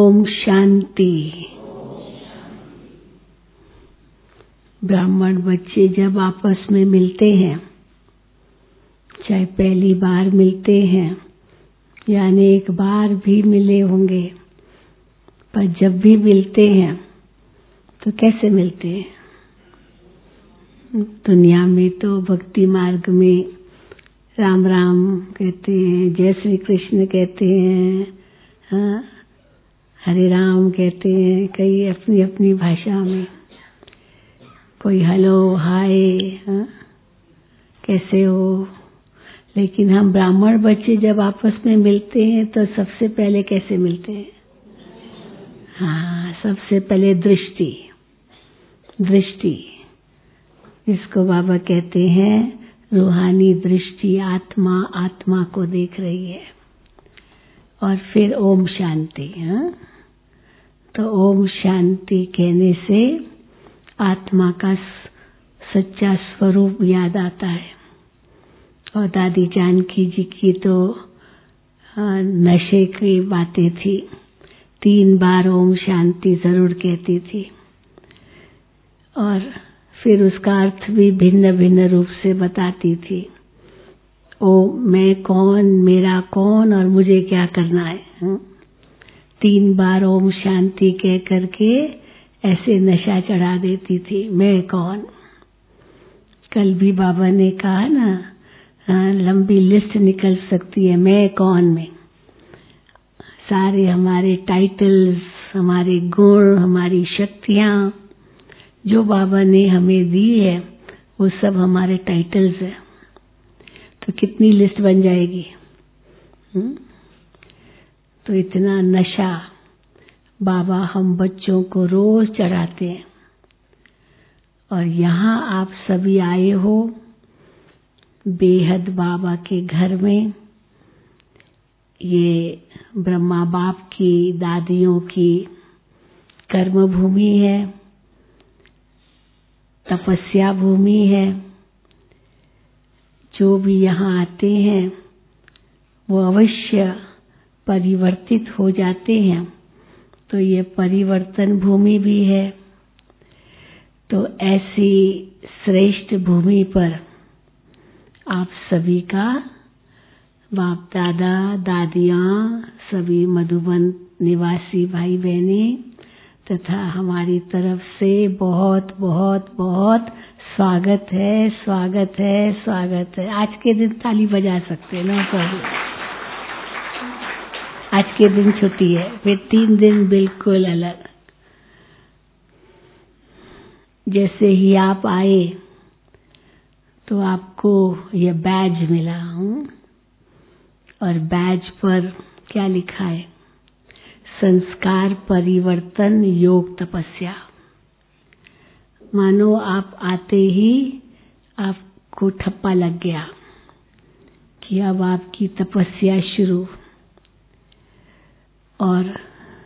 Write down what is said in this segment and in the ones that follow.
ओम शांति। ब्राह्मण बच्चे जब आपस में मिलते हैं, चाहे पहली बार मिलते हैं या अनेक बार भी मिले होंगे, पर जब भी मिलते हैं तो कैसे मिलते हैं? दुनिया में तो भक्ति मार्ग में राम राम कहते हैं, जय श्री कृष्ण कहते हैं, हरे राम कहते हैं, कई अपनी अपनी भाषा में, कोई हेलो हाय कैसे हो। लेकिन हम ब्राह्मण बच्चे जब आपस में मिलते हैं तो सबसे पहले कैसे मिलते हैं? हाँ, सबसे पहले दृष्टि, इसको बाबा कहते हैं रूहानी दृष्टि। आत्मा आत्मा को देख रही है। और फिर ओम शांति। तो ओम शांति कहने से आत्मा का सच्चा स्वरूप याद आता है। और दादी जानकी जी की तो नशे की बातें थी, 3 बार ओम शांति जरूर कहती थी। और फिर उसका अर्थ भी भिन्न भिन्न रूप से बताती थी। ओ मैं कौन, मेरा कौन और मुझे क्या करना है। 3 बार ओम शांति कह करके ऐसे नशा चढ़ा देती थी, मैं कौन। कल भी बाबा ने कहा ना, लंबी लिस्ट निकल सकती है मैं कौन में। सारे हमारे टाइटल्स, हमारे गुण, हमारी शक्तियां जो बाबा ने हमें दी है, वो सब हमारे टाइटल्स है। तो कितनी लिस्ट बन जाएगी। तो इतना नशा बाबा हम बच्चों को रोज चढ़ाते हैं। और यहाँ आप सभी आए हो बेहद बाबा के घर में। ये ब्रह्मा बाप की, दादियों की कर्म भूमि है, तपस्या भूमि है। जो भी यहाँ आते हैं वो अवश्य परिवर्तित हो जाते हैं। तो ये परिवर्तन भूमि भी है। तो ऐसी श्रेष्ठ भूमि पर आप सभी का बाप दादा दादियाँ, सभी मधुबन निवासी भाई बहने तथा हमारी तरफ से बहुत बहुत बहुत स्वागत है, स्वागत है, स्वागत है। आज के दिन ताली बजा सकते हैं ना प्रभु। आज के दिन छुट्टी है, फिर 3 दिन बिल्कुल अलग। जैसे ही आप आए तो आपको ये बैज मिला। और बैज पर क्या लिखा है? संस्कार परिवर्तन योग तपस्या। मानो आप आते ही आपको ठप्पा लग गया कि अब आपकी तपस्या शुरू। और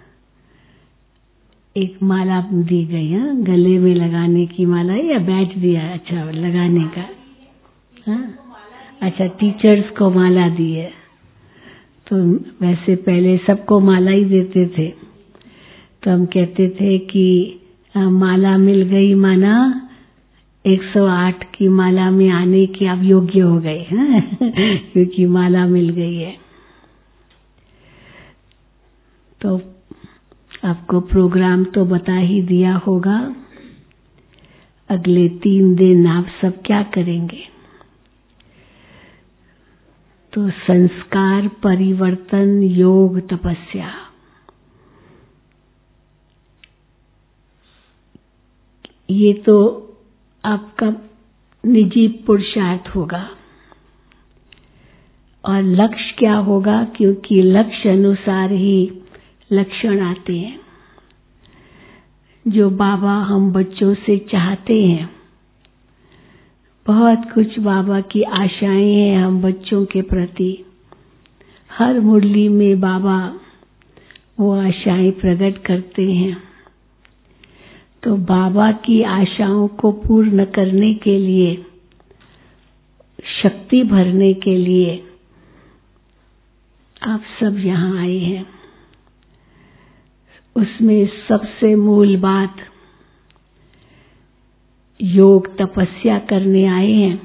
एक माला दी गई, गले में लगाने की माला या बैज दिया? अच्छा, लगाने का। अच्छा, टीचर्स को माला दी है। तो वैसे पहले सबको माला ही देते थे। तो हम कहते थे कि माला मिल गई, माना 108 की माला में आने के आप योग्य हो गए क्योंकि माला मिल गई है। तो आपको प्रोग्राम तो बता ही दिया होगा। अगले 3 दिन आप सब क्या करेंगे? तो संस्कार परिवर्तन योग तपस्या। ये तो आपका निजी पुरुषार्थ होगा। और लक्ष्य क्या होगा? क्योंकि लक्ष्य अनुसार ही लक्षण आते हैं। जो बाबा हम बच्चों से चाहते हैं, बहुत कुछ बाबा की आशाएं हैं हम बच्चों के प्रति। हर मुरली में बाबा वो आशाएं प्रकट करते हैं। तो बाबा की आशाओं को पूर्ण करने के लिए, शक्ति भरने के लिए आप सब यहाँ आए हैं। उसमें सबसे मूल बात योग तपस्या करने आए हैं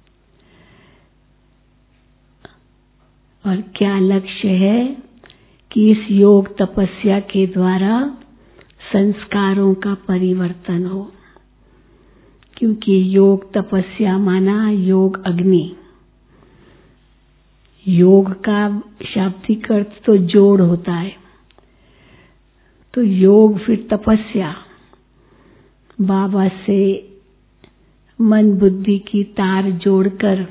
और क्या लक्ष्य है कि इस योग तपस्या के द्वारा संस्कारों का परिवर्तन हो। क्योंकि योग तपस्या माना योग अग्नि। योग का शाब्दिक अर्थ तो जोड़ होता है, तो योग फिर तपस्या। बाबा से मन बुद्धि की तार जोड़कर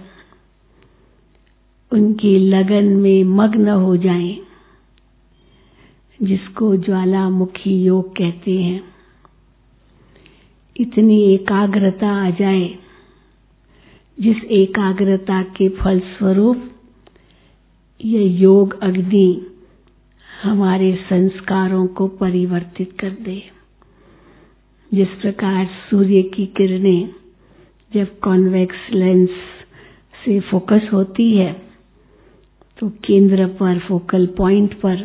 उनकी लगन में मग्न हो जाएं, जिसको ज्वालामुखी योग कहते हैं। इतनी एकाग्रता आ जाए जिस एकाग्रता के फलस्वरूप यह योग अग्नि हमारे संस्कारों को परिवर्तित कर दे। जिस प्रकार सूर्य की किरणें जब कॉन्वेक्स लेंस से फोकस होती है तो केंद्र पर, फोकल पॉइंट पर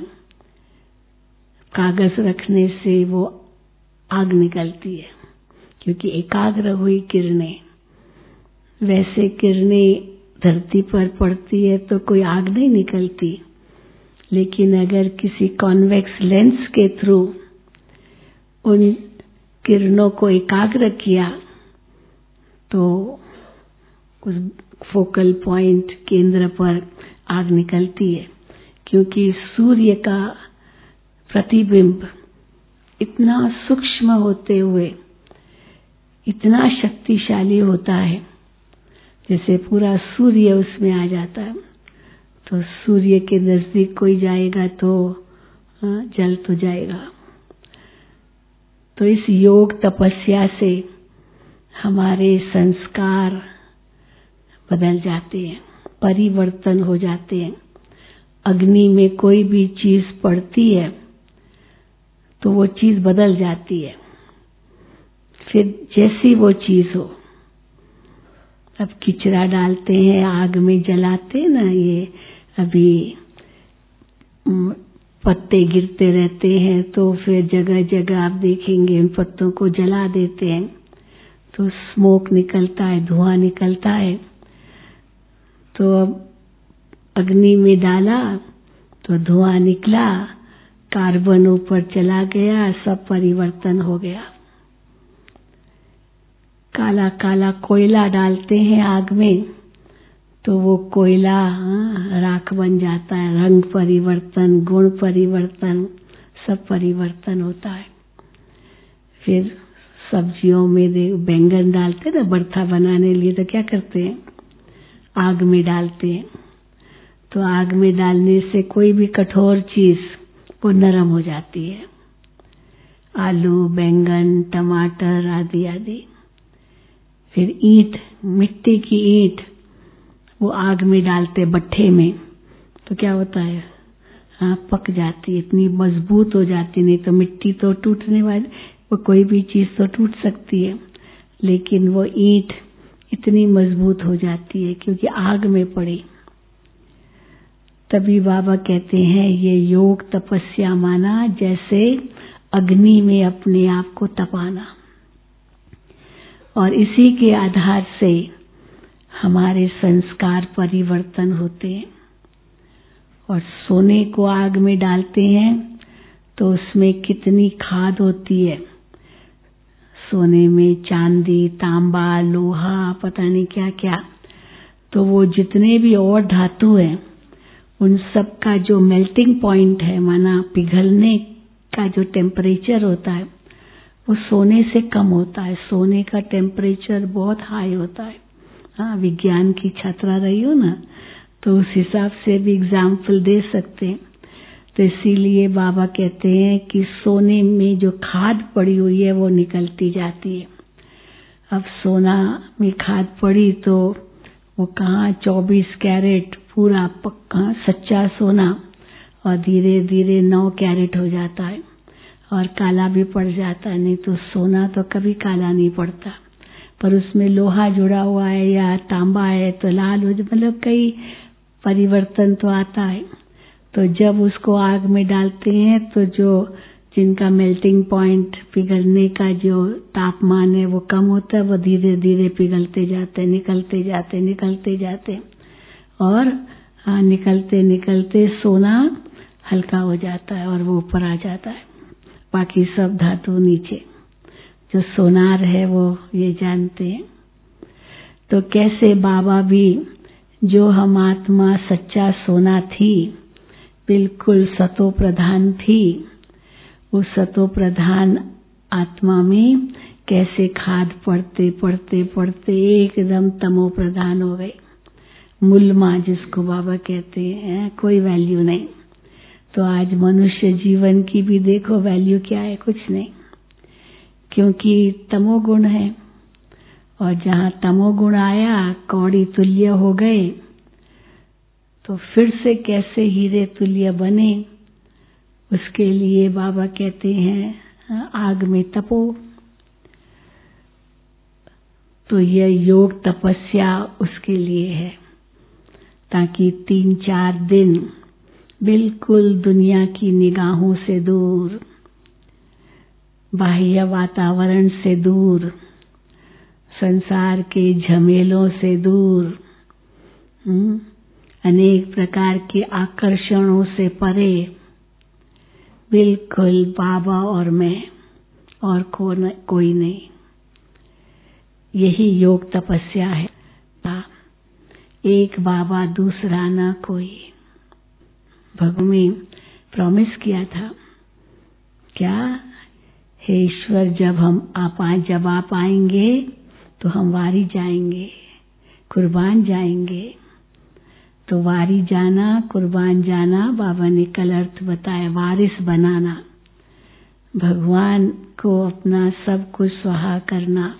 कागज रखने से वो आग निकलती है, क्योंकि एकाग्र हुई किरणें। वैसे किरणें धरती पर पड़ती है तो कोई आग नहीं निकलती, लेकिन अगर किसी कॉन्वेक्स लेंस के थ्रू उन किरणों को एकाग्र किया तो उस फोकल पॉइंट केंद्र पर आग निकलती है। क्योंकि सूर्य का प्रतिबिंब इतना सूक्ष्म होते हुए इतना शक्तिशाली होता है, जैसे पूरा सूर्य उसमें आ जाता है। तो सूर्य के नजदीक कोई जाएगा तो जल तो जाएगा। तो इस योग तपस्या से हमारे संस्कार बदल जाते हैं, परिवर्तन हो जाते हैं। अग्नि में कोई भी चीज पड़ती है तो वो चीज बदल जाती है, फिर जैसी वो चीज हो। अब किचरा डालते हैं, आग में जलाते हैं ना, ये अभी पत्ते गिरते रहते हैं तो फिर जगह जगह आप देखेंगे उन पत्तों को जला देते हैं तो स्मोक निकलता है, धुआं निकलता है। तो अब अग्नि में डाला तो धुआं निकला, कार्बन ऊपर चला गया, सब परिवर्तन हो गया। काला काला कोयला डालते हैं आग में तो वो कोयला राख बन जाता है। रंग परिवर्तन, गुण परिवर्तन, सब परिवर्तन होता है। फिर सब्जियों में बैंगन डालते ना भरता बनाने लिए, तो क्या करते हैं, आग में डालते हैं। तो आग में डालने से कोई भी कठोर चीज वो नरम हो जाती है। आलू, बैंगन, टमाटर आदि आदि। फिर ईंट, मिट्टी की ईंट वो आग में डालते भट्ठे में तो क्या होता है, पक जाती है, इतनी मजबूत हो जाती। नहीं तो मिट्टी तो टूटने वाली, वो कोई भी चीज तो टूट सकती है, लेकिन वो ईंट इतनी मजबूत हो जाती है क्योंकि आग में पड़ी। तभी बाबा कहते हैं ये योग तपस्या माना जैसे अग्नि में अपने आप को तपाना। और इसी के आधार से हमारे संस्कार परिवर्तन होते हैं। और सोने को आग में डालते हैं तो उसमें कितनी खाद होती है। सोने में चांदी, तांबा, लोहा, पता नहीं क्या क्या। तो वो जितने भी और धातु हैं उन सब का जो मेल्टिंग पॉइंट है, माना पिघलने का जो टेम्परेचर होता है, वो सोने से कम होता है। सोने का टेम्परेचर बहुत हाई होता है। हाँ, विज्ञान की छात्रा रही हो ना, तो उस हिसाब से भी एग्जाम्पल दे सकते हैं। तो इसीलिए बाबा कहते हैं कि सोने में जो खाद पड़ी हुई है वो निकलती जाती है। अब सोना में खाद पड़ी तो वो कहाँ 24 कैरेट पूरा पक्का सच्चा सोना, और धीरे धीरे 9 कैरेट हो जाता है और काला भी पड़ जाता है। नहीं तो सोना तो कभी काला नहीं पड़ता, पर उसमें लोहा जुड़ा हुआ है या तांबा है तो लाल हो, मतलब कई परिवर्तन तो आता है। तो जब उसको आग में डालते हैं तो जो जिनका मेल्टिंग पॉइंट, पिघलने का जो तापमान है वो कम होता है, वो धीरे धीरे पिघलते जाते, निकलते जाते, निकलते जाते, और निकलते निकलते सोना हल्का हो जाता है और वो ऊपर आ जाता है, बाकी सब धातु नीचे। जो सोनार है वो ये जानते हैं। तो कैसे बाबा भी, जो हम आत्मा सच्चा सोना थी, बिल्कुल सतो प्रधान थी, उस सतो प्रधान आत्मा में कैसे खाद पड़ते पड़ते पड़ते एकदम तमो प्रधान हो गए, मुल्मा जिसको बाबा कहते हैं, कोई वैल्यू नहीं। तो आज मनुष्य जीवन की भी देखो वैल्यू क्या है, कुछ नहीं, क्योंकि तमोगुण है। और जहाँ तमोगुण आया, कौड़ी तुल्य हो गए, तो फिर से कैसे हीरे तुल्य बने, उसके लिए बाबा कहते हैं आग में तपो। तो यह योग तपस्या उसके लिए है, ताकि 3-4 दिन बिल्कुल दुनिया की निगाहों से दूर, बाह्य वातावरण से दूर, संसार के झमेलों से दूर, अनेक प्रकार के आकर्षणों से परे, बिल्कुल बाबा और मैं, और कोई नहीं। यही योग तपस्या है। एक बाबा दूसरा ना कोई। भगवान ने प्रॉमिस किया था, क्या? हे ईश्वर, जब आप आएंगे तो हम वारी जाएंगे, कुर्बान जाएंगे। तो वारी जाना, कुर्बान जाना, बाबा ने कल अर्थ बताया, वारिस बनाना, भगवान को अपना सब कुछ स्वाहा करना।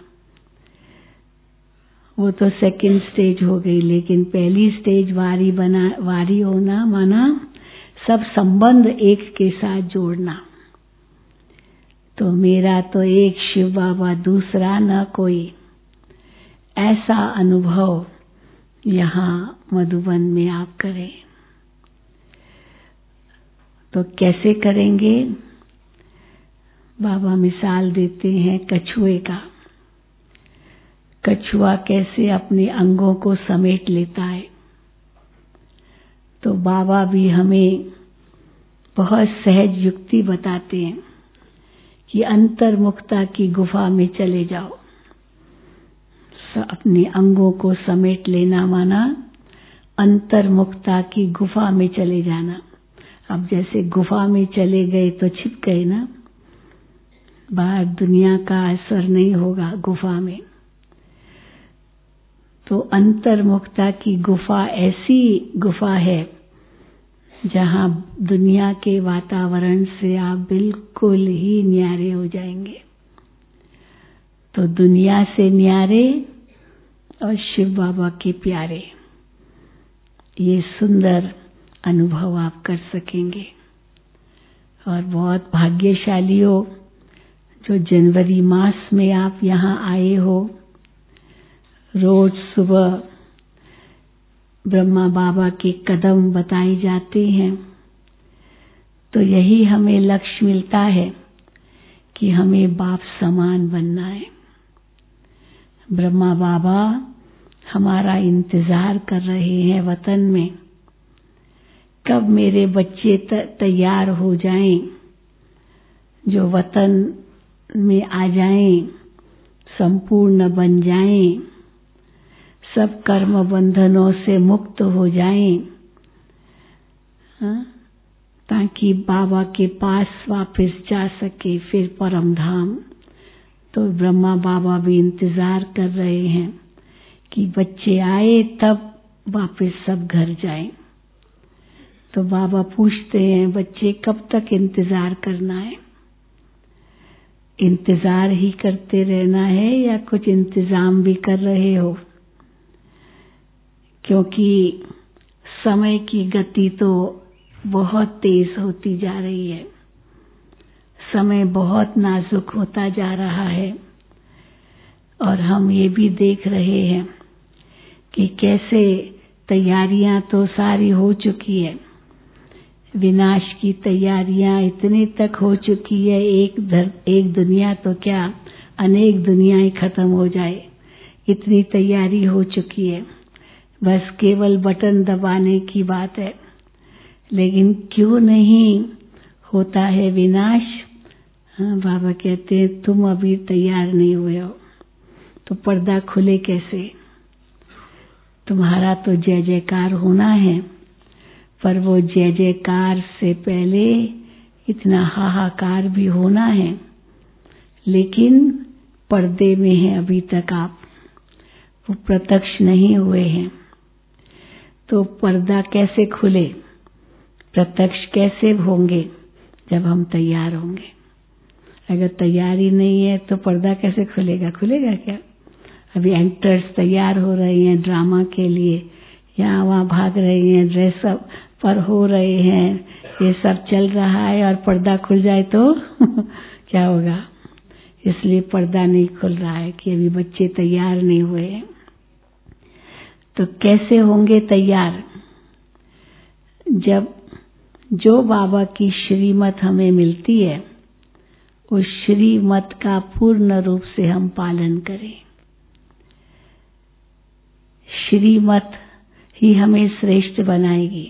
वो तो सेकंड स्टेज हो गई, लेकिन पहली स्टेज वारी होना माना सब संबंध एक के साथ जोड़ना। तो मेरा तो एक शिव बाबा, दूसरा न कोई, ऐसा अनुभव यहाँ मधुबन में आप करें। तो कैसे करेंगे? बाबा मिसाल देते हैं कछुए का। कछुआ कैसे अपने अंगों को समेट लेता है, तो बाबा भी हमें बहुत सहज युक्ति बताते हैं कि अंतर्मुखता की गुफा में चले जाओ। अपने अंगों को समेट लेना माना अंतर्मुखता की गुफा में चले जाना। अब जैसे गुफा में चले गए तो छिप गए ना, बाहर दुनिया का असर नहीं होगा गुफा में। तो अंतर्मुखता की गुफा ऐसी गुफा है जहां दुनिया के वातावरण से आप बिल्कुल ही न्यारे हो जाएंगे। तो दुनिया से न्यारे और शिव बाबा के प्यारे, ये सुंदर अनुभव आप कर सकेंगे। और बहुत भाग्यशाली हो जो जनवरी मास में आप यहाँ आए हो। रोज सुबह ब्रह्मा बाबा के कदम बताए जाते हैं, तो यही हमें लक्ष्य मिलता है कि हमें बाप समान बनना है। ब्रह्मा बाबा हमारा इंतजार कर रहे हैं वतन में, कब मेरे बच्चे तैयार हो जाएं, जो वतन में आ जाएं, संपूर्ण बन जाएं, सब कर्म बंधनों से मुक्त हो जाएं, ताकि बाबा के पास वापस जा सके फिर परम धाम। तो ब्रह्मा बाबा भी इंतजार कर रहे हैं कि बच्चे आए तब वापस सब घर जाएं। तो बाबा पूछते हैं, बच्चे कब तक इंतजार करना है? इंतजार ही करते रहना है या कुछ इंतजाम भी कर रहे हो? क्योंकि समय की गति तो बहुत तेज होती जा रही है, समय बहुत नाजुक होता जा रहा है। और हम ये भी देख रहे हैं कि कैसे तैयारियां तो सारी हो चुकी है, विनाश की तैयारियां इतनी तक हो चुकी है, एक दुनिया तो क्या अनेक दुनियाएं खत्म हो जाए, इतनी तैयारी हो चुकी है। बस केवल बटन दबाने की बात है। लेकिन क्यों नहीं होता है विनाश? हाँ, बाबा कहते हैं तुम अभी तैयार नहीं हुए हो, तो पर्दा खुले कैसे? तुम्हारा तो जय जयकार होना है, पर वो जय जयकार से पहले इतना हाहाकार भी होना है। लेकिन पर्दे में है अभी तक आप, वो प्रत्यक्ष नहीं हुए हैं। तो पर्दा कैसे खुले, प्रत्यक्ष कैसे होंगे? जब हम तैयार होंगे। अगर तैयारी नहीं है तो पर्दा कैसे खुलेगा? खुलेगा क्या? अभी एक्टर्स तैयार हो रहे हैं ड्रामा के लिए, यहाँ वहाँ भाग रहे हैं, ड्रेसअप पर हो रहे हैं, ये सब चल रहा है, और पर्दा खुल जाए तो क्या होगा? इसलिए पर्दा नहीं खुल रहा है कि अभी बच्चे तैयार नहीं हुए हैं। तो कैसे होंगे तैयार? जब जो बाबा की श्रीमत हमें मिलती है, उस श्रीमत का पूर्ण रूप से हम पालन करें। श्रीमत ही हमें श्रेष्ठ बनाएगी।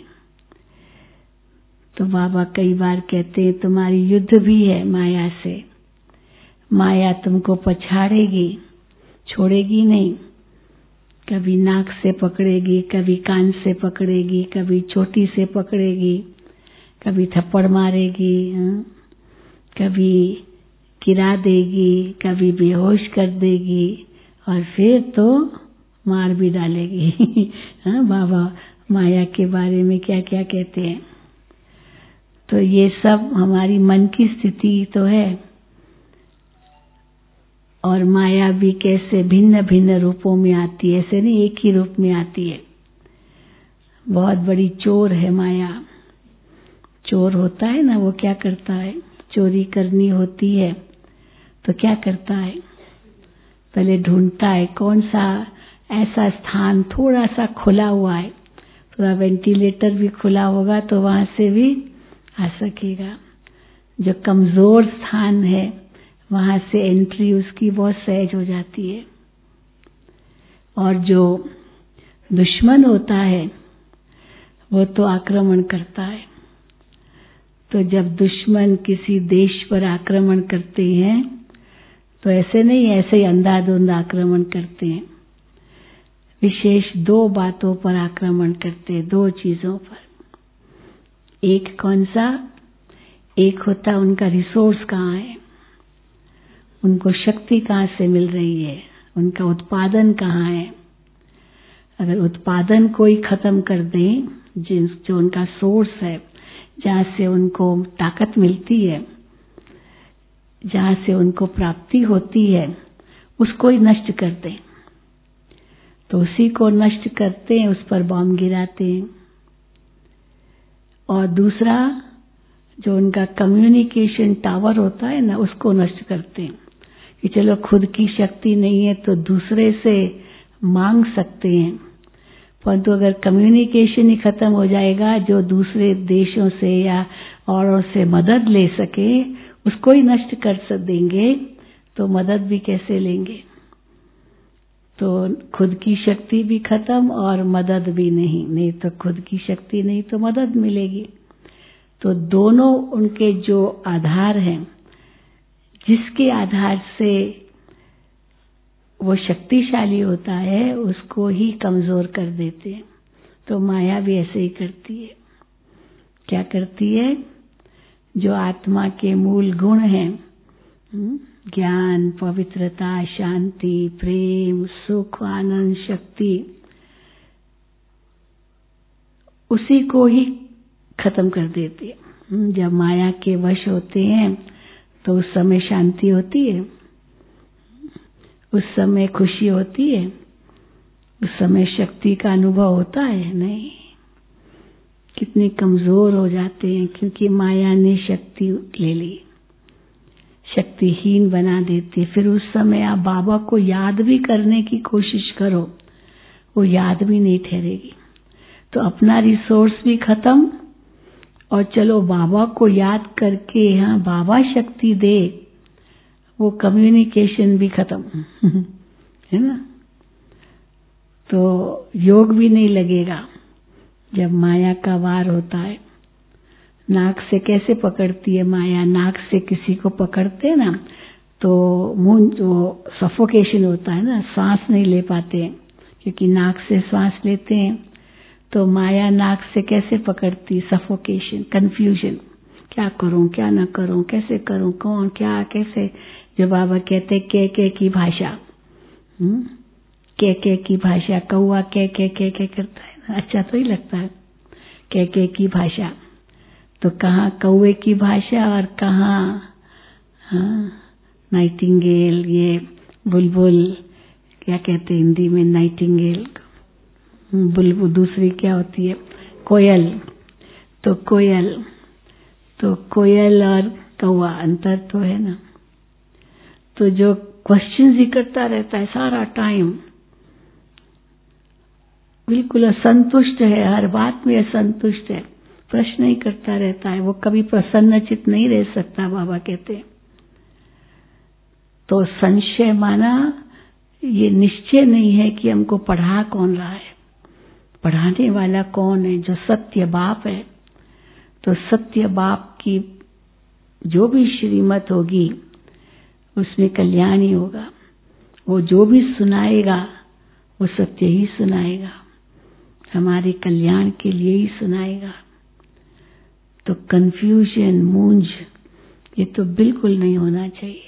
तो बाबा कई बार कहते हैं तुम्हारी युद्ध भी है माया से, माया तुमको पछाड़ेगी, छोड़ेगी नहीं। कभी नाक से पकड़ेगी, कभी कान से पकड़ेगी, कभी चोटी से पकड़ेगी, कभी थप्पड़ मारेगी, कभी गिरा देगी, कभी बेहोश कर देगी, और फिर तो मार भी डालेगी। बाबा माया के बारे में क्या क्या कहते हैं। तो ये सब हमारी मन की स्थिति तो है। और माया भी कैसे भिन्न भिन्न रूपों में आती है, ऐसे नहीं एक ही रूप में आती है। बहुत बड़ी चोर है माया। चोर होता है ना, वो क्या करता है? चोरी करनी होती है तो क्या करता है? पहले ढूंढता है कौन सा ऐसा स्थान थोड़ा सा खुला हुआ है, थोड़ा वेंटिलेटर भी खुला होगा तो वहां से भी आ सकेगा। जो कमजोर स्थान है वहां से एंट्री उसकी बहुत सहज हो जाती है। और जो दुश्मन होता है वो तो आक्रमण करता है। तो जब दुश्मन किसी देश पर आक्रमण करते हैं तो ऐसे नहीं, ऐसे ही अंधाधुंध आक्रमण करते हैं। विशेष दो बातों पर आक्रमण करते हैं, दो चीजों पर। एक कौन सा? एक होता उनका रिसोर्स कहाँ है, उनको शक्ति कहाँ से मिल रही है, उनका उत्पादन कहाँ है। अगर उत्पादन कोई खत्म कर दें, जो उनका सोर्स है, जहाँ से उनको ताकत मिलती है, जहाँ से उनको प्राप्ति होती है, उसको ही नष्ट कर दें। तो उसी को नष्ट करते हैं, उस पर बॉम्ब गिराते हैं। और दूसरा जो उनका कम्युनिकेशन टावर होता है ना, उसको नष्ट करते हैं कि चलो खुद की शक्ति नहीं है तो दूसरे से मांग सकते हैं, परंतु अगर कम्युनिकेशन ही खत्म हो जाएगा, जो दूसरे देशों से या औरों से मदद ले सके उसको ही नष्ट कर देंगे तो मदद भी कैसे लेंगे। तो खुद की शक्ति भी खत्म और मदद भी नहीं तो खुद की शक्ति नहीं तो मदद मिलेगी। तो दोनों उनके जो आधार हैं, जिसके आधार से वो शक्तिशाली होता है, उसको ही कमजोर कर देते हैं। तो माया भी ऐसे ही करती है। क्या करती है? जो आत्मा के मूल गुण हैं, ज्ञान, पवित्रता, शांति, प्रेम, सुख, आनंद, शक्ति, उसी को ही खत्म कर देती है। जब माया के वश होते हैं तो उस समय शांति होती है, उस समय खुशी होती है, उस समय शक्ति का अनुभव होता है? नहीं। कितने कमजोर हो जाते हैं क्योंकि माया ने शक्ति ले ली, शक्तिहीन बना देती। फिर उस समय आप बाबा को याद भी करने की कोशिश करो, वो याद भी नहीं ठहरेगी। तो अपना रिसोर्स भी खत्म और चलो बाबा को याद करके हाँ बाबा शक्ति दे, वो कम्युनिकेशन भी खत्म है ना। तो योग भी नहीं लगेगा जब माया का वार होता है। नाक से कैसे पकड़ती है माया, नाक से किसी को पकड़ते हैं ना तो मुंह जो सफोकेशन होता है ना, सांस नहीं ले पाते हैं, क्योंकि नाक से सांस लेते हैं। तो माया नाक से कैसे पकड़ती, सफोकेशन, कंफ्यूजन, क्या करूं क्या ना करूं, कैसे करूं, कौन क्या कैसे। जो बाबा कहते के की भाषा, के की भाषा, कौआ के करता है ना, अच्छा तो ही लगता है के की भाषा। तो कहाँ कौए की भाषा और कहाँ नाइटिंगेल, ये बुलबुल, क्या कहते हैं हिंदी में नाइटिंगेल, बुलबुल, दूसरी क्या होती है कोयल। तो कोयल और कौआ अंतर तो है ना। तो जो क्वेश्चन ही करता रहता है सारा टाइम, बिल्कुल असंतुष्ट है, हर बात में असंतुष्ट है, प्रश्न ही करता रहता है, वो कभी प्रसन्नचित नहीं रह सकता, बाबा कहते हैं। तो संशय माना ये निश्चय नहीं है कि हमको पढ़ा कौन रहा है, पढ़ाने वाला कौन है, जो सत्य बाप है। तो सत्य बाप की जो भी श्रीमत होगी उसमें कल्याण ही होगा। वो जो भी सुनाएगा वो सत्य ही सुनाएगा, हमारे कल्याण के लिए ही सुनाएगा। तो कंफ्यूजन, मूंझ, ये तो बिल्कुल नहीं होना चाहिए।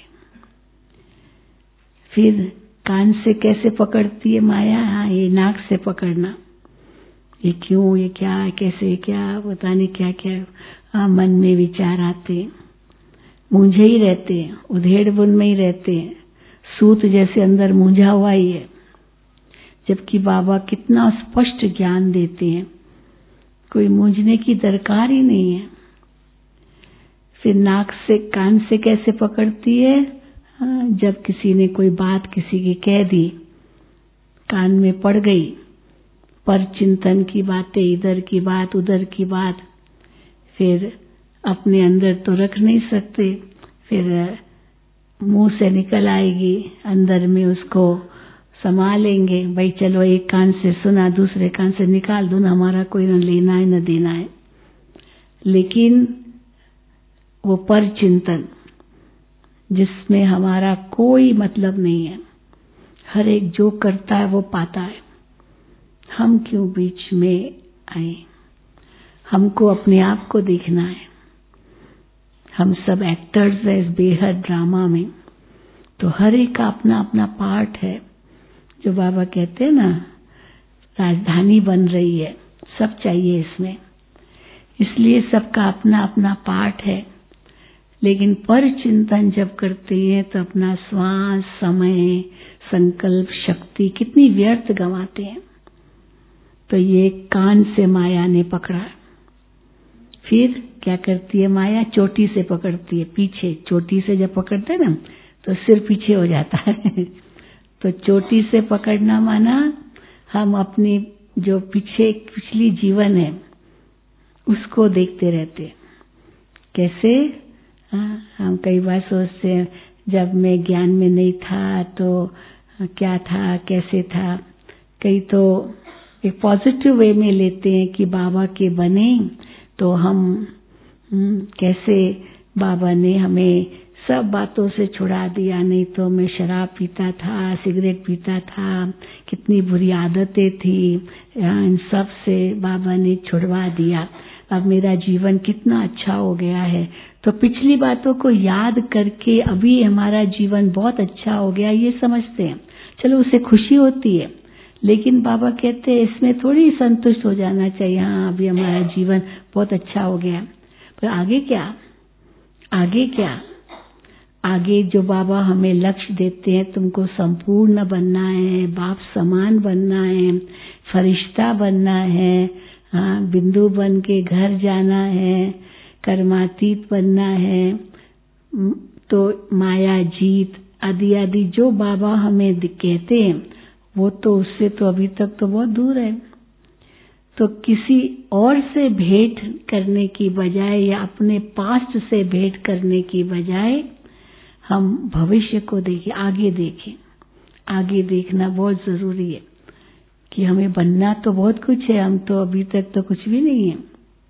फिर कान से कैसे पकड़ती है माया, हाँ ये नाक से पकड़ना, ये क्यों, ये क्या, कैसे, क्या पता नहीं क्या क्या मन में विचार आते, मूंझे ही रहते हैं, उधेड़ बुन में ही रहते हैं, सूत जैसे अंदर मूंझा हुआ ही है। जबकि बाबा कितना स्पष्ट ज्ञान देते हैं, कोई मूंझने की दरकार ही नहीं है। फिर नाक से कान से कैसे पकड़ती है, जब किसी ने कोई बात किसी की कह दी, कान में पड़ गई, पर चिंतन की बातें, इधर की बात उधर की बात, फिर अपने अंदर तो रख नहीं सकते, फिर मुंह से निकल आएगी, अंदर में उसको संभालेंगे। भाई चलो एक कान से सुना, दूसरे कान से निकाल दो ना, हमारा कोई न लेना है न देना है। लेकिन वो पर चिंतन जिसमें हमारा कोई मतलब नहीं है, हर एक जो करता है वो पाता है, हम क्यों बीच में आए। हमको अपने आप को देखना है, हम सब एक्टर्स हैं इस बेहद ड्रामा में। तो हर एक का अपना अपना पार्ट है। जो बाबा कहते हैं ना राजधानी बन रही है, सब चाहिए इसमें, इसलिए सबका अपना अपना पार्ट है। लेकिन पर चिंतन जब करते हैं तो अपना श्वास, समय, संकल्प, शक्ति कितनी व्यर्थ गंवाते हैं। तो ये कान से माया ने पकड़ा। फिर क्या करती है माया, चोटी से पकड़ती है, पीछे चोटी से जब पकड़ते हैं ना तो सिर पीछे हो जाता है। तो चोटी से पकड़ना माना हम अपनी जो पिछली जीवन है उसको देखते रहते। कैसे, हम कई बार सोचते हैं जब मैं ज्ञान में नहीं था तो क्या था, कैसे था। कई तो एक पॉजिटिव वे में लेते हैं कि बाबा के बने तो हम कैसे बाबा ने हमें सब बातों से छुड़ा दिया, नहीं तो मैं शराब पीता था, सिगरेट पीता था, कितनी बुरी आदतें थी, इन सब से बाबा ने छुड़वा दिया, अब मेरा जीवन कितना अच्छा हो गया है। तो पिछली बातों को याद करके अभी हमारा जीवन बहुत अच्छा हो गया ये समझते हैं, चलो उसे खुशी होती है। लेकिन बाबा कहते हैं इसमें थोड़ी संतुष्ट हो जाना चाहिए, हाँ अभी हमारा जीवन बहुत अच्छा हो गया, पर आगे क्या, आगे क्या, आगे जो बाबा हमें लक्ष्य देते हैं, तुमको संपूर्ण बनना है, बाप समान बनना है, फरिश्ता बनना है, हाँ बिंदु बन के घर जाना है, कर्मातीत बनना है, तो माया जीत आदि आदि जो बाबा हमें कहते हैं वो तो उससे तो अभी तक तो बहुत दूर है। तो किसी और से भेंट करने की बजाय या अपने पास्ट से भेंट करने की बजाय हम भविष्य को देखें, आगे देखें। आगे देखना बहुत जरूरी है कि हमें बनना तो बहुत कुछ है, हम तो अभी तक तो कुछ भी नहीं है।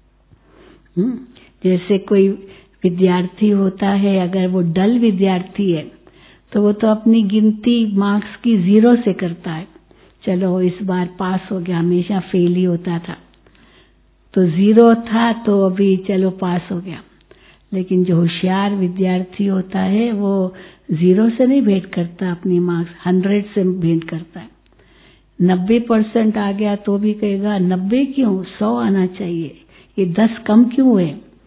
जैसे कोई विद्यार्थी होता है, अगर वो डल विद्यार्थी है तो वो तो अपनी गिनती मार्क्स की 0 से करता है। चलो इस बार पास हो गया, हमेशा फेल ही होता था, तो 0 था तो अभी चलो पास हो गया। लेकिन जो होशियार विद्यार्थी होता है वो 0 से नहीं भेंट करता अपनी मार्क्स, 100 से भेंट करता है। 90% आ गया तो भी कहेगा 90 क्यों, 100 आना चाहिए, ये 10 कम क्यों हुए।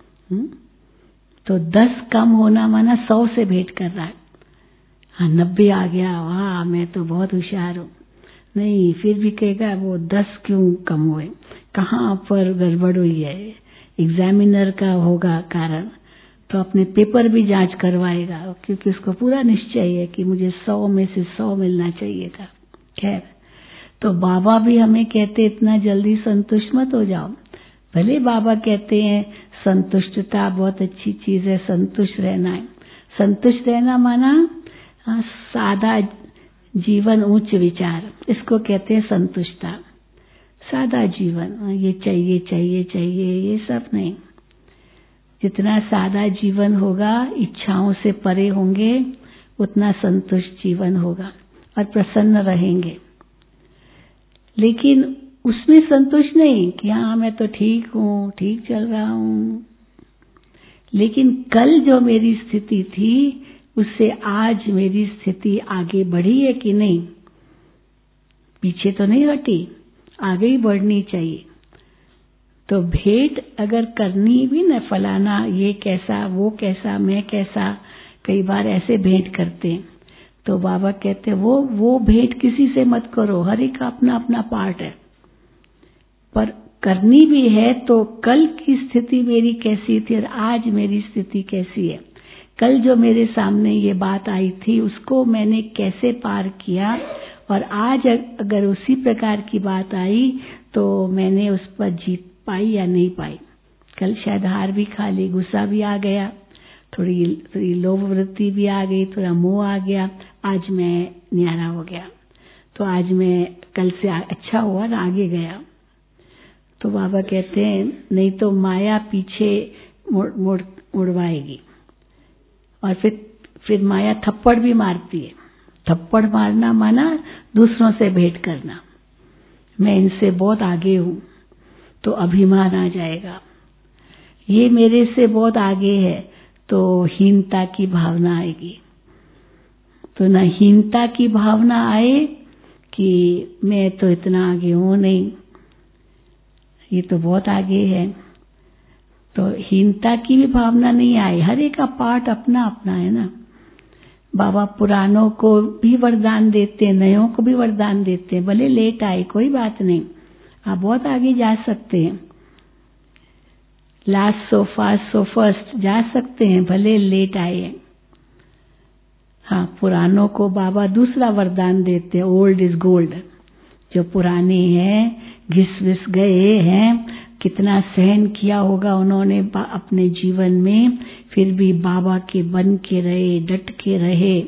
तो 10 कम होना माना 100 से भेंट कर रहा है। हाँ 90 आ गया, वाह मैं तो बहुत होशियार हूँ। नहीं, फिर भी कहेगा वो 10 क्यों कम हुए, कहाँ पर गड़बड़ हुई है, एग्जामिनर का होगा कारण। तो अपने पेपर भी जांच करवाएगा, क्योंकि उसको पूरा निश्चय है कि मुझे 100 में से 100 मिलना चाहिए था। खैर, तो बाबा भी हमें कहते इतना जल्दी संतुष्ट मत हो जाओ। भले बाबा कहते हैं संतुष्टता बहुत अच्छी चीज है, संतुष्ट रहना है। संतुष्ट रहना माना सादा जीवन, उच्च विचार, इसको कहते हैं संतुष्टता। सादा जीवन, ये चाहिए चाहिए चाहिए, ये सब नहीं। जितना सादा जीवन होगा, इच्छाओं से परे होंगे, उतना संतुष्ट जीवन होगा और प्रसन्न रहेंगे। लेकिन उसमें संतुष्ट नहीं कि हाँ मैं तो ठीक हूँ, ठीक चल रहा हूँ, लेकिन कल जो मेरी स्थिति थी उससे आज मेरी स्थिति आगे बढ़ी है कि नहीं, पीछे तो नहीं हटी, आगे ही बढ़नी चाहिए। तो भेंट अगर करनी भी न, फलाना ये कैसा, वो कैसा, मैं कैसा, कई बार ऐसे भेंट करते हैं। तो बाबा कहते वो भेंट किसी से मत करो, हर एक का अपना अपना पार्ट है। पर करनी भी है तो कल की स्थिति मेरी कैसी थी और आज मेरी स्थिति कैसी है। कल जो मेरे सामने ये बात आई थी उसको मैंने कैसे पार किया, और आज अगर उसी प्रकार की बात आई तो मैंने उस पर जीत पाई या नहीं पाई। कल शायद हार भी खा ली, गुस्सा भी आ गया, थोड़ी लोभ वृत्ति भी आ गई, थोड़ा मोह आ गया, आज मैं न्यारा हो गया, तो आज मैं कल से अच्छा हुआ ना, आगे गया। तो बाबा कहते हैं नहीं तो माया पीछे मुड़वाएगी, और फिर माया थप्पड़ भी मारती है। थप्पड़ मारना माना दूसरों से भेंट करना, मैं इनसे बहुत आगे हूं, तो अभिमान आ जाएगा। ये मेरे से बहुत आगे है तो हीनता की भावना आएगी। तो न हीनता की भावना आए कि मैं तो इतना आगे हूं नहीं, ये तो बहुत आगे है, तो हीनता की भी भावना नहीं आए। हर एक का पार्ट अपना अपना है ना। बाबा पुरानों को भी वरदान देते हैं, नयों को भी वरदान देते हैं। भले लेट आए कोई बात नहीं, आप बहुत आगे जा सकते हैं, last so fast so first जा सकते हैं, भले लेट आए। हाँ, पुरानों को बाबा दूसरा वरदान देते हैं, ओल्ड इज गोल्ड। जो पुराने हैं, घिस विस गए हैं, कितना सहन किया होगा उन्होंने अपने जीवन में, फिर भी बाबा के बन के रहे, डट के रहे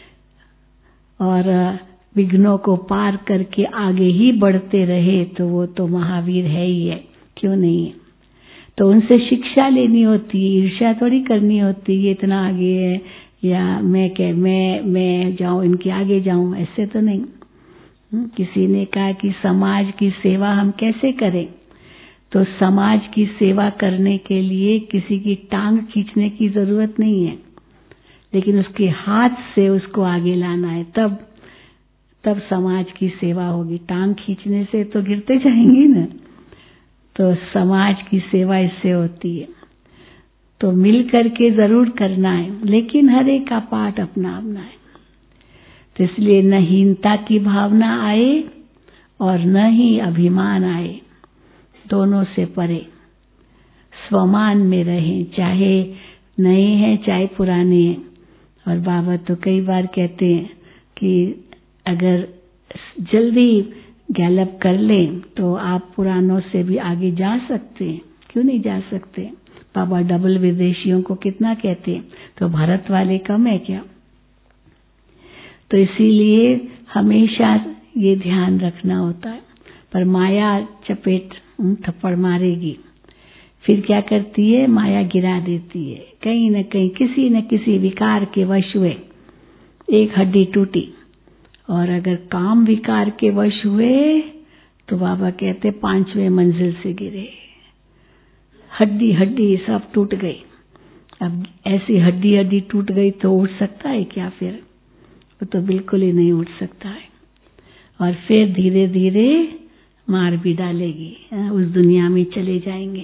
और विघ्नों को पार करके आगे ही बढ़ते रहे, तो वो तो महावीर है ही है, क्यों नहीं है। तो उनसे शिक्षा लेनी होती है, ईर्ष्या थोड़ी करनी होती है, ये इतना आगे है या मैं जाऊं इनके आगे जाऊं, ऐसे तो नहीं। किसी ने कहा कि समाज की सेवा हम कैसे करें, तो समाज की सेवा करने के लिए किसी की टांग खींचने की जरूरत नहीं है, लेकिन उसके हाथ से उसको आगे लाना है, तब समाज की सेवा होगी। टांग खींचने से तो गिरते जाएंगे ना। तो समाज की सेवा इससे होती है। तो मिल करके जरूर करना है, लेकिन हर एक का पार्ट अपना अपना है। तो इसलिए न हीनता की भावना आए और न ही अभिमान आए, दोनों से परे स्वमान में रहें, चाहे नए हैं चाहे पुराने हैं। और बाबा तो कई बार कहते हैं कि अगर जल्दी गैलप कर लें तो आप पुरानों से भी आगे जा सकते हैं। क्यों नहीं जा सकते? बाबा डबल विदेशियों को कितना कहते हैं, तो भारत वाले कम है क्या? तो इसीलिए हमेशा ये ध्यान रखना होता है। पर माया चपेट थप्पड़ मारेगी, फिर क्या करती है? माया गिरा देती है। कहीं न कहीं किसी न किसी विकार के वश हुए एक हड्डी टूटी, और अगर काम विकार के वश हुए तो बाबा कहते 5वें मंजिल से गिरे, हड्डी हड्डी सब टूट गई। अब ऐसी हड्डी हड्डी टूट गई तो उठ सकता है क्या? फिर वो तो बिल्कुल ही नहीं उठ सकता है। और फिर धीरे धीरे मार भी डालेगी, उस दुनिया में चले जाएंगे।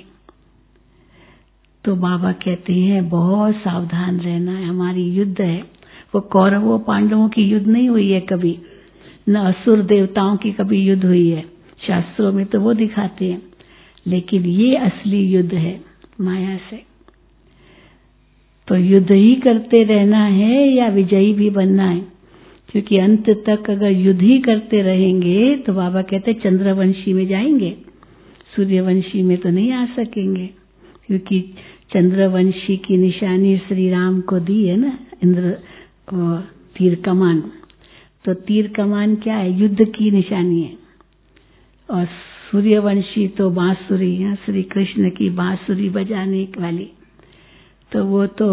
तो बाबा कहते हैं बहुत सावधान रहना है, हमारी युद्ध है। वो कौरवों पांडवों की युद्ध नहीं हुई है कभी, न असुर देवताओं की कभी युद्ध हुई है। शास्त्रों में तो वो दिखाते हैं, लेकिन ये असली युद्ध है माया से। तो युद्ध ही करते रहना है या विजयी भी बनना है? क्योंकि अंत तक अगर युद्ध ही करते रहेंगे तो बाबा कहते चंद्रवंशी में जाएंगे, सूर्यवंशी में तो नहीं आ सकेंगे। क्योंकि चंद्रवंशी की निशानी श्री राम को दी है ना, इंद्र तीर कमान। तो तीर कमान क्या है? युद्ध की निशानी है। और सूर्यवंशी तो बांसुरी है, श्री कृष्ण की बांसुरी बजाने वाली, तो वो तो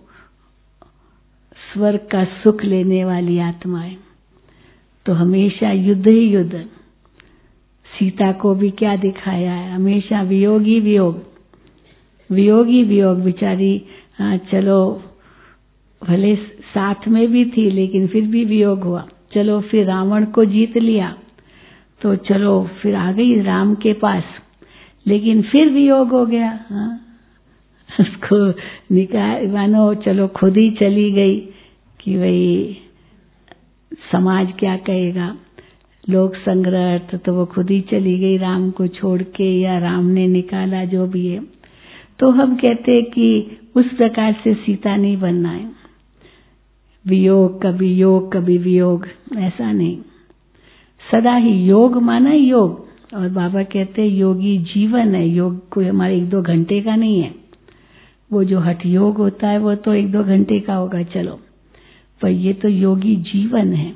स्वर्ग का सुख लेने वाली आत्मा है। तो हमेशा युद्ध ही युद्ध। सीता को भी क्या दिखाया है? हमेशा वियोग ही वियोग, वियोग ही वियोग। बेचारी चलो भले साथ में भी थी लेकिन फिर भी वियोग हुआ। चलो फिर रावण को जीत लिया तो चलो फिर आ गई राम के पास, लेकिन फिर वियोग हो गया। उसको निकाल मानो चलो खुद ही चली गई कि भाई समाज क्या कहेगा, लोक संग्रह, तो वो खुद ही चली गई राम को छोड़ के, या राम ने निकाला, जो भी है। तो हम कहते हैं कि उस प्रकार से सीता नहीं बनना है, वियोग कभी योग कभी वियोग, ऐसा नहीं। सदा ही योग माना योग। और बाबा कहते हैं योगी जीवन है। योग कोई हमारे 1-2 घंटे का नहीं है। वो जो हठ योग होता है वो तो 1-2 घंटे का होगा, चलो, पर ये तो योगी जीवन है।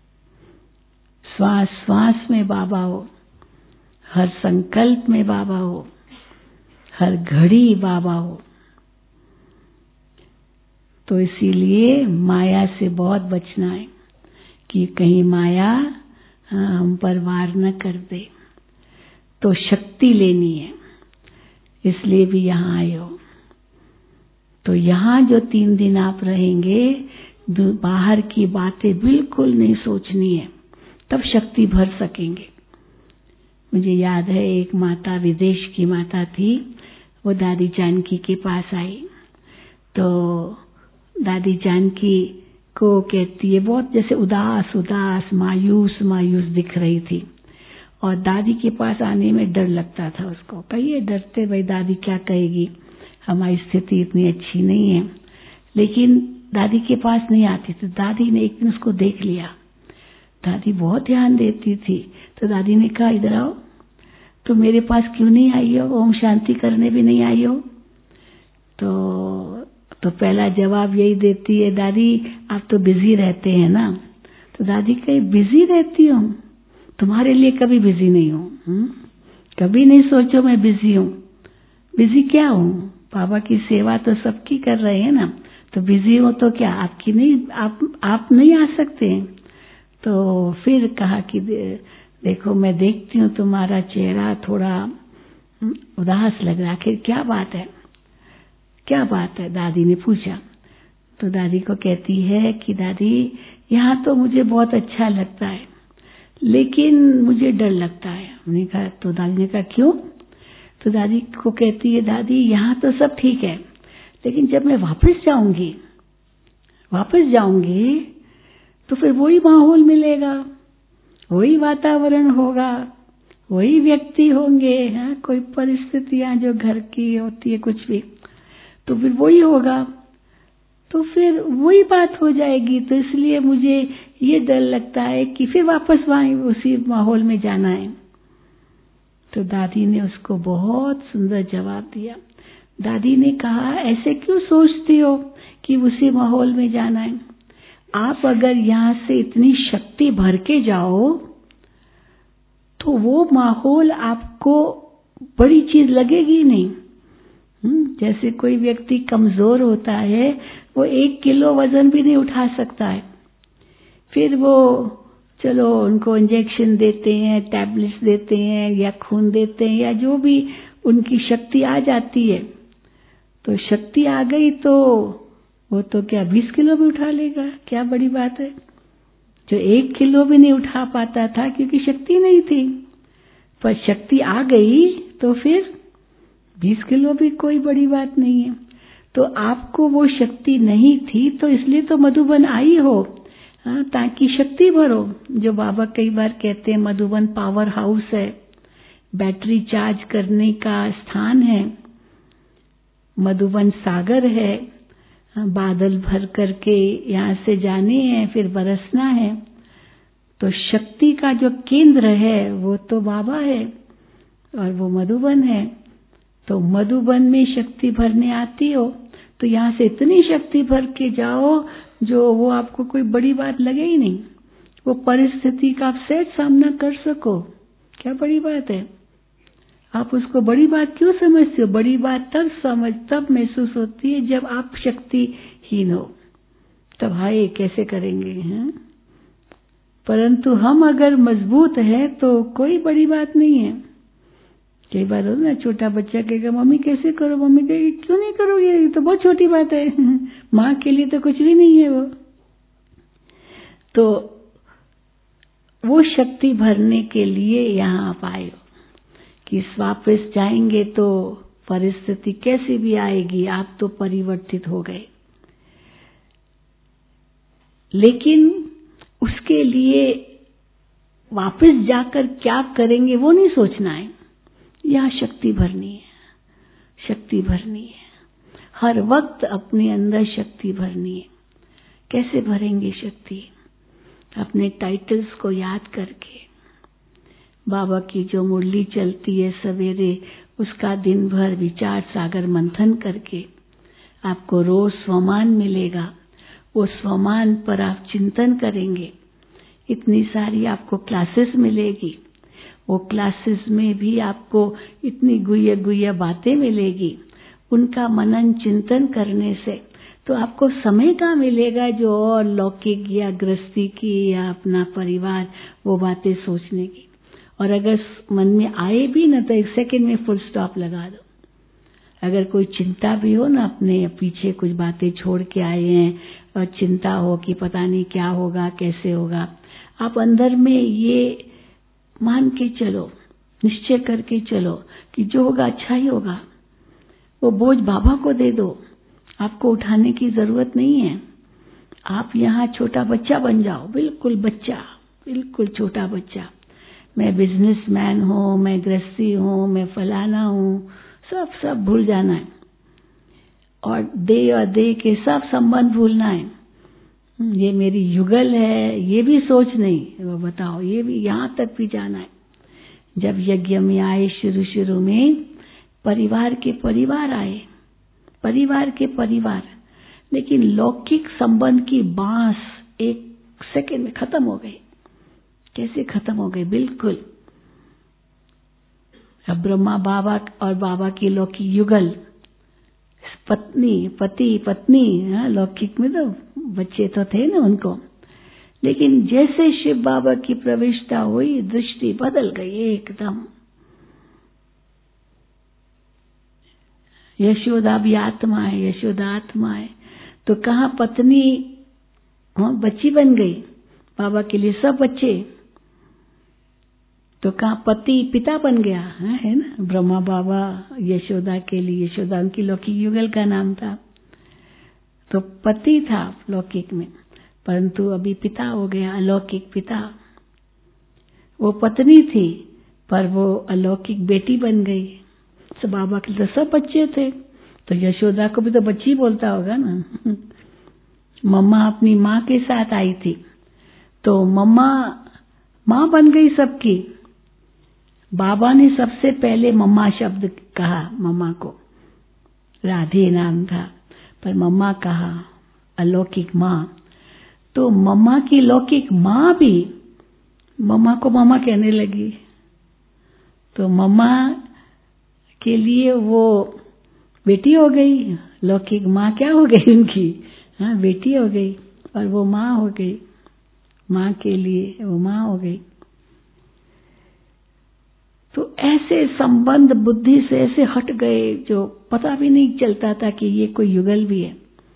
श्वास श्वास में बाबा हो, हर संकल्प में बाबा हो, हर घड़ी बाबा हो। तो इसीलिए माया से बहुत बचना है कि कहीं माया हम पर वार न कर दे। तो शक्ति लेनी है, इसलिए भी यहाँ आए हो। तो यहाँ जो 3 दिन आप रहेंगे, बाहर की बातें बिल्कुल नहीं सोचनी है, तब शक्ति भर सकेंगे। मुझे याद है एक माता, विदेश की माता थी, वो दादी जानकी के पास आई। तो दादी जानकी को कहती है बहुत जैसे उदास उदास मायूस मायूस दिख रही थी, और दादी के पास आने में डर लगता था उसको। कहिए डरते, भाई दादी क्या कहेगी, हमारी स्थिति इतनी अच्छी नहीं है। लेकिन दादी के पास नहीं आती थी। दादी ने एक दिन उसको देख लिया। दादी बहुत ध्यान देती थी, तो दादी ने कहा इधर आओ, तो मेरे पास क्यों नहीं आई हो, ओम शांति करने भी नहीं आई हो? तो पहला जवाब यही देती है, दादी आप तो बिजी रहते हैं ना। तो दादी कही बिजी रहती हूँ, तुम्हारे लिए कभी बिजी नहीं हूँ, कभी नहीं सोचो मैं बिजी हूँ। बिजी क्या हूँ, बाबा की सेवा तो सबकी कर रहे हैं ना, तो बिजी हो तो क्या आपकी नहीं, आप नहीं आ सकते हैं? तो फिर कहा कि देखो मैं देखती हूँ तुम्हारा चेहरा थोड़ा उदास लग रहा, आखिर क्या बात है, क्या बात है? दादी ने पूछा। तो दादी को कहती है कि दादी यहाँ तो मुझे बहुत अच्छा लगता है, लेकिन मुझे डर लगता है। हमने कहा, तो दादी ने कहा क्यों? तो दादी को कहती है, दादी यहाँ तो सब ठीक है, लेकिन जब मैं वापस जाऊंगी तो फिर वही माहौल मिलेगा, वही वातावरण होगा, वही व्यक्ति होंगे, कोई परिस्थितियां जो घर की होती है कुछ भी, तो फिर वही होगा। तो फिर वही बात हो जाएगी। तो इसलिए मुझे ये डर लगता है कि फिर वापस वहां उसी माहौल में जाना है। तो दादी ने उसको बहुत सुंदर जवाब दिया। दादी ने कहा, ऐसे क्यों सोचती हो कि उसी माहौल में जाना है? आप अगर यहां से इतनी शक्ति भर के जाओ तो वो माहौल आपको बड़ी चीज लगेगी नहीं। जैसे कोई व्यक्ति कमजोर होता है, वो 1 किलो वजन भी नहीं उठा सकता है। फिर वो चलो उनको इंजेक्शन देते हैं, टैबलेट्स देते हैं या खून देते हैं या जो भी उनकी शक्ति आ जाती है। तो शक्ति आ गई तो वो तो क्या 20 किलो भी उठा लेगा, क्या बड़ी बात है। जो 1 किलो भी नहीं उठा पाता था क्योंकि शक्ति नहीं थी, पर शक्ति आ गई तो फिर 20 किलो भी कोई बड़ी बात नहीं है। तो आपको वो शक्ति नहीं थी तो इसलिए तो मधुबन आई हो, ताकि शक्ति भरो। जो बाबा कई बार कहते हैं मधुबन पावर हाउस है, बैटरी चार्ज करने का स्थान है, मधुबन सागर है, बादल भर करके यहाँ से जाने हैं फिर बरसना है। तो शक्ति का जो केंद्र है वो तो बाबा है और वो मधुबन है। तो मधुबन में शक्ति भरने आती हो तो यहाँ से इतनी शक्ति भर के जाओ जो वो आपको कोई बड़ी बात लगे ही नहीं। वो परिस्थिति का आप सहज सामना कर सको, क्या बड़ी बात है। आप उसको बड़ी बात क्यों समझते हो? बड़ी बात तब महसूस होती है जब आप शक्तिहीन हो। तब हाय कैसे करेंगे हैं? परंतु हम अगर मजबूत हैं तो कोई बड़ी बात नहीं है। कई बार हो ना, छोटा बच्चा कहेगा मम्मी कैसे करो, मम्मी कहेगी क्यों नहीं करोगे, ये तो बहुत छोटी बात है। माँ के लिए तो कुछ भी नहीं है वो। तो वो शक्ति भरने के लिए यहाँ आप आए हो कि वापस जाएंगे तो परिस्थिति कैसी भी आएगी, आप तो परिवर्तित हो गए। लेकिन उसके लिए वापस जाकर क्या करेंगे वो नहीं सोचना है। यहाँ शक्ति भरनी है, शक्ति भरनी है। हर वक्त अपने अंदर शक्ति भरनी है। कैसे भरेंगे शक्ति? अपने टाइटल्स को याद करके। बाबा की जो मुरली चलती है सवेरे, उसका दिन भर विचार सागर मंथन करके आपको रोज स्वमान मिलेगा। वो स्वमान पर आप चिंतन करेंगे। इतनी सारी आपको क्लासेस मिलेगी, वो क्लासेस में भी आपको इतनी गुह्य गुह्य बातें मिलेगी। उनका मनन चिंतन करने से तो आपको समय कहाँ मिलेगा जो और लौकिक या गृहस्थी की या अपना परिवार वो बातें सोचने की। और अगर मन में आए भी ना तो 1 सेकंड में फुल स्टॉप लगा दो। अगर कोई चिंता भी हो ना, अपने पीछे कुछ बातें छोड़ के आए हैं और चिंता हो कि पता नहीं क्या होगा कैसे होगा, आप अंदर में ये मान के चलो, निश्चय करके चलो कि जो होगा अच्छा ही होगा। वो बोझ बाबा को दे दो, आपको उठाने की जरूरत नहीं है। आप यहाँ छोटा बच्चा बन जाओ, बिल्कुल बच्चा, बिल्कुल छोटा बच्चा। मैं बिजनेसमैन हूँ, मैं गृहस्थी हूँ, मैं फलाना हूँ, सब भूल जाना है। और दे के सब संबंध भूलना है। ये मेरी युगल है, ये भी सोच नहीं। वो बताओ, ये भी यहाँ तक भी जाना है। जब यज्ञ में आए शुरू में परिवार के परिवार आए, परिवार के परिवार, लेकिन लौकिक संबंध की बांस 1 सेकंड में खत्म हो गई। कैसे खत्म हो गई? बिल्कुल। अब ब्रह्मा बाबा और बाबा की लौकिक युगल, पत्नी पति पत्नी, लौकिक में तो बच्चे तो थे ना उनको। लेकिन जैसे शिव बाबा की प्रविष्टता हुई, दृष्टि बदल गई एकदम। यशोदा भी आत्मा है, यशोदा आत्मा है। तो कहाँ पत्नी बच्ची बन गई, बाबा के लिए सब बच्चे। तो कहाँ पति पिता बन गया, है ना। ब्रह्मा बाबा यशोदा के लिए, यशोदा उनकी लौकिक युगल का नाम था। तो पति था लौकिक में, परंतु अभी पिता हो गया, अलौकिक पिता। वो पत्नी थी पर वो अलौकिक बेटी बन गई। तो बाबा के तो सब बच्चे थे, तो यशोदा को भी तो बच्ची बोलता होगा ना। मम्मा अपनी माँ के साथ आई थी, तो मम्मा माँ बन गई सबकी। बाबा ने सबसे पहले मम्मा शब्द कहा मम्मा को, राधे नाम था, पर मम्मा कहा, अलौकिक माँ। तो मम्मा की लौकिक माँ भी मम्मा को मम्मा कहने लगी। तो मम्मा के लिए वो बेटी हो गई, लौकिक माँ क्या हो गई उनकी, हाँ बेटी हो गई, और वो माँ हो गई, माँ के लिए वो माँ हो गई। तो ऐसे संबंध बुद्धि से ऐसे हट गए जो पता भी नहीं चलता था कि ये कोई युगल भी है।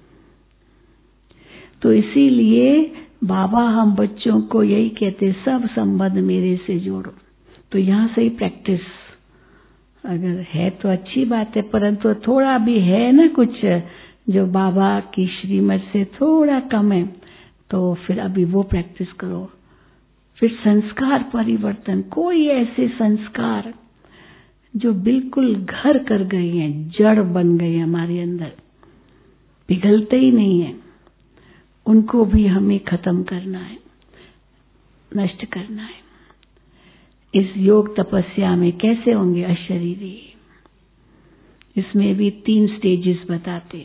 तो इसीलिए बाबा हम बच्चों को यही कहते, सब संबंध मेरे से जोड़ो। तो यहाँ से ही प्रैक्टिस अगर है तो अच्छी बात है, परंतु थोड़ा भी है ना कुछ जो बाबा की श्रीमत से थोड़ा कम है, तो फिर अभी वो प्रैक्टिस करो। फिर संस्कार परिवर्तन, कोई ऐसे संस्कार जो बिल्कुल घर कर गए हैं, जड़ बन गए हैं हमारे अंदर, पिघलते ही नहीं है, उनको भी हमें खत्म करना है, नष्ट करना है। इस योग तपस्या में कैसे होंगे अशरीरी, इसमें भी 3 स्टेजेस बताते।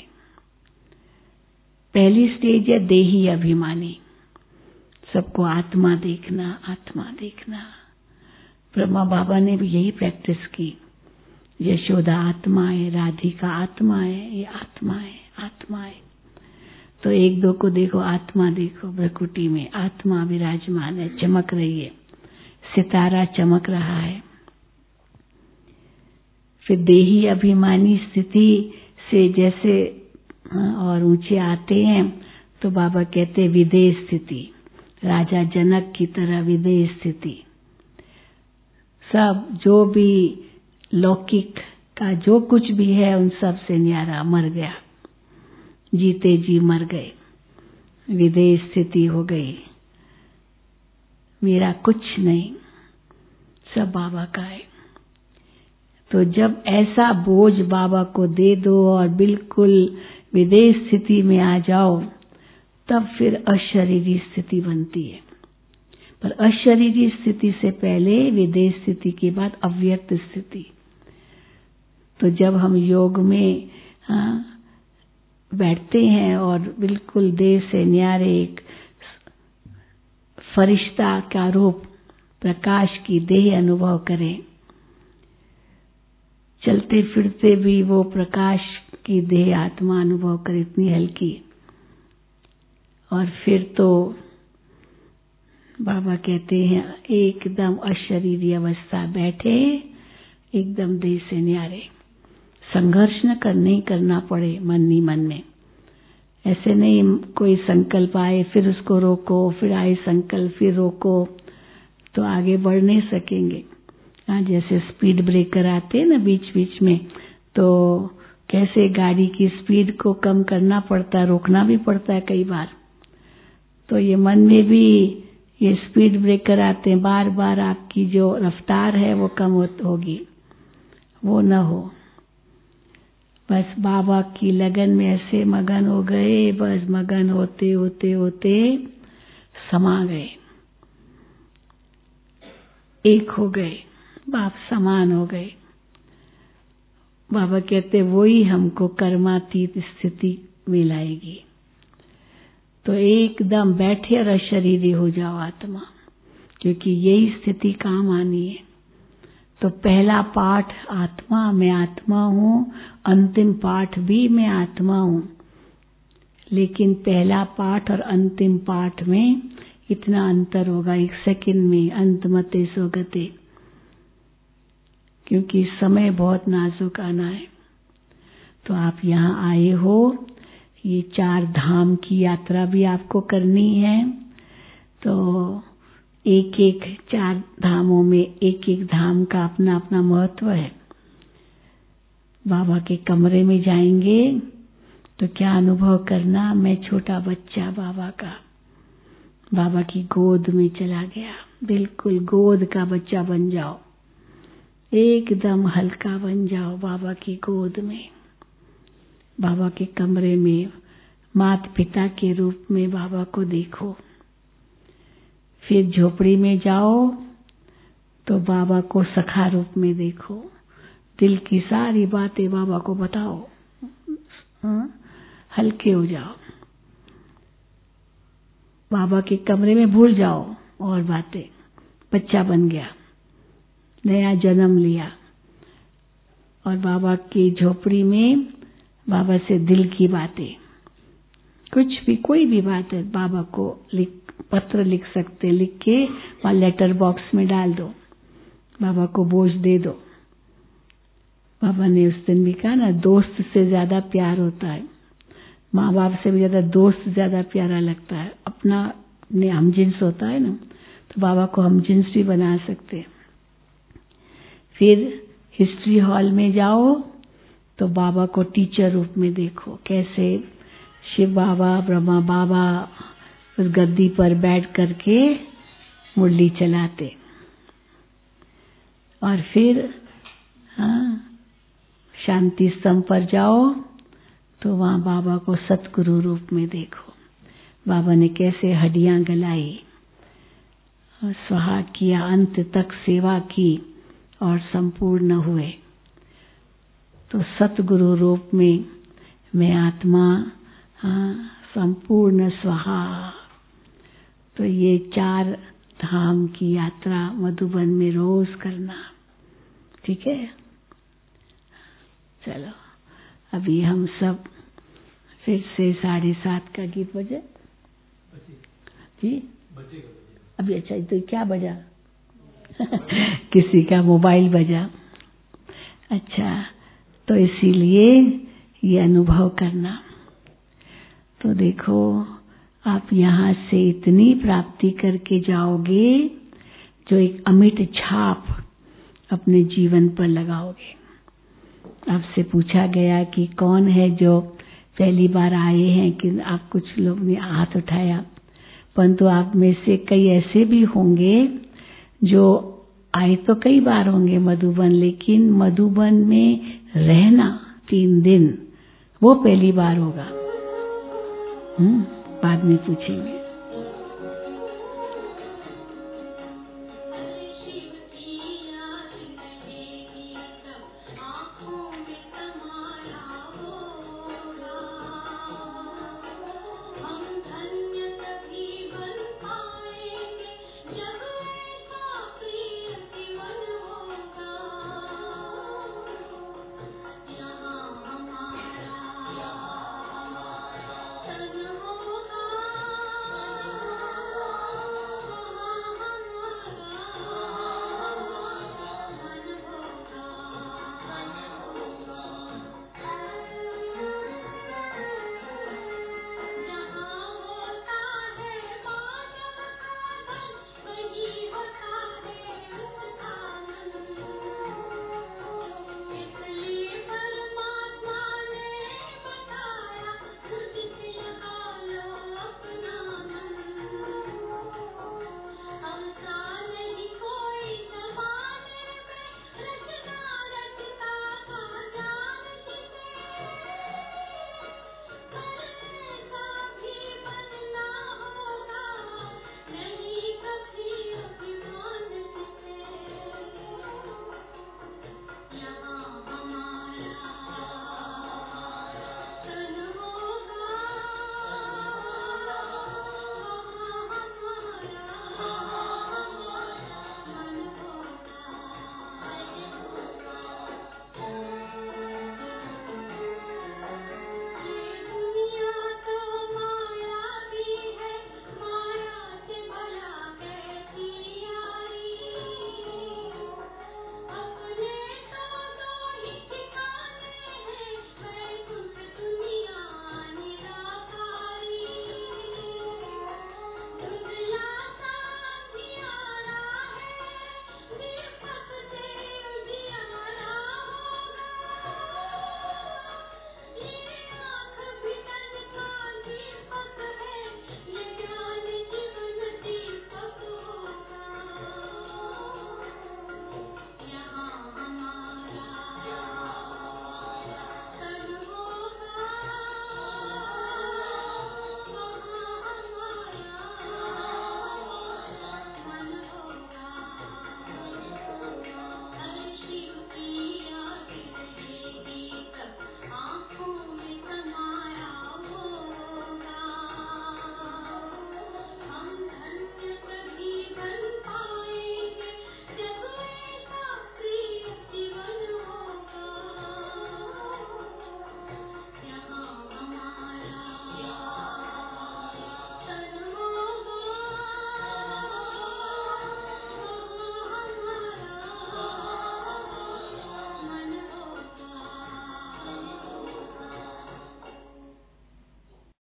पहली स्टेज है देही अभिमानी, सबको आत्मा देखना, आत्मा देखना। ब्रह्मा बाबा ने भी यही प्रैक्टिस की। यशोदा आत्मा है, राधिका आत्मा है, ये आत्मा है, आत्मा है। तो 1-2 को देखो, आत्मा देखो, भ्रकुटी में आत्मा विराजमान है, चमक रही है, सितारा चमक रहा है। फिर देही अभिमानी स्थिति से जैसे और ऊंचे आते हैं तो बाबा कहते विदेह स्थिति, राजा जनक की तरह विदेह स्थिति। सब जो भी लौकिक का जो कुछ भी है उन सब से न्यारा, मर गया, जीते जी मर गए, विदेह स्थिति हो गई, मेरा कुछ नहीं, सब बाबा का है। तो जब ऐसा बोझ बाबा को दे दो और बिल्कुल विदेह स्थिति में आ जाओ, तब फिर अशरीरी स्थिति बनती है। पर अशरीरी स्थिति से पहले विदेह स्थिति के बाद अव्यक्त स्थिति। तो जब हम योग में बैठते हैं और बिल्कुल देह से न्यारे एक फरिश्ता का रूप, प्रकाश की देह अनुभव करें, चलते फिरते भी वो प्रकाश की देह आत्मा अनुभव करे, इतनी हल्की। और फिर तो बाबा कहते हैं एकदम अशरीरी अवस्था, बैठे एकदम देह से न्यारे, संघर्ष न करना पड़े मन ही मन में। ऐसे नहीं कोई संकल्प आए फिर उसको रोको, फिर आए संकल्प फिर रोको, तो आगे बढ़ नहीं सकेंगे। जैसे स्पीड ब्रेकर आते हैं ना बीच बीच में, तो कैसे गाड़ी की स्पीड को कम करना पड़ता है, रोकना भी पड़ता है कई बार। तो ये मन में भी ये स्पीड ब्रेकर आते हैं, बार बार आपकी जो रफ्तार है वो कम होगी, वो न हो। बस बाबा की लगन में ऐसे मगन हो गए, बस मगन होते होते होते समा गए, एक हो गए, बाप समान हो गए। बाबा कहते वही हमको कर्मातीत स्थिति में लाएगी। तो एकदम बैठे और अशरीरी हो जाओ आत्मा, क्योंकि यही स्थिति काम आनी है। तो पहला पाठ आत्मा, मैं आत्मा हूँ, अंतिम पाठ भी मैं आत्मा हूँ। लेकिन पहला पाठ और अंतिम पाठ में इतना अंतर होगा, 1 सेकंड में, अंतमते सोगते, क्योंकि समय बहुत नाजुक आना है। तो आप यहाँ आए हो, ये 4 धाम की यात्रा भी आपको करनी है। तो एक एक 4 धामों में एक एक धाम का अपना अपना महत्व है। बाबा के कमरे में जाएंगे तो क्या अनुभव करना, मैं छोटा बच्चा बाबा का, बाबा की गोद में चला गया, बिल्कुल गोद का बच्चा बन जाओ, एकदम हल्का बन जाओ बाबा की गोद में। बाबा के कमरे में माता पिता के रूप में बाबा को देखो। फिर झोपड़ी में जाओ तो बाबा को सखा रूप में देखो। दिल की सारी बातें बाबा को बताओ, हल्के हो जाओ। बाबा के कमरे में भूल जाओ और बातें। बच्चा बन गया, नया जन्म लिया, और बाबा की झोपड़ी में बाबा से दिल की बातें, कुछ भी, कोई भी बात है, बाबा को पत्र लिख सकते, लिख के वहां लेटर बॉक्स में डाल दो, बाबा को बोझ दे दो। बाबा ने उस दिन भी कहा ना, दोस्त से ज्यादा प्यार होता है, माँ बाप से भी ज्यादा दोस्त ज्यादा प्यारा लगता है। अपना हमजिन्स होता है ना, तो बाबा को हमजिन्स भी बना सकते। फिर हिस्ट्री हॉल में जाओ तो बाबा को टीचर रूप में देखो, कैसे शिव बाबा, ब्रह्मा बाबा उस गद्दी पर बैठ करके मुरली चलाते। और फिर शांति स्तंभ पर जाओ तो वहां बाबा को सतगुरु रूप में देखो। बाबा ने कैसे हड्डियां गलाई, स्वाहा किया, अंत तक सेवा की और संपूर्ण हुए। तो सतगुरु रूप में मैं आत्मा, संपूर्ण स्वाहा। तो ये 4 धाम की यात्रा मधुबन में रोज करना, ठीक है। चलो अभी हम सब फिर से 7:30 का गीत बजे जी, अभी अच्छा तो क्या बजा किसी का मोबाइल बजा। अच्छा, तो इसीलिए ये अनुभव करना। तो देखो आप यहाँ से इतनी प्राप्ति करके जाओगे जो एक अमिट छाप अपने जीवन पर लगाओगे। आपसे पूछा गया कि कौन है जो पहली बार आए हैं, कि आप कुछ लोग ने हाथ उठाया, परंतु आप में से कई ऐसे भी होंगे जो आए तो कई बार होंगे मधुबन, लेकिन मधुबन में रहना 3 दिन वो पहली बार होगा। बाद में पूछेंगे।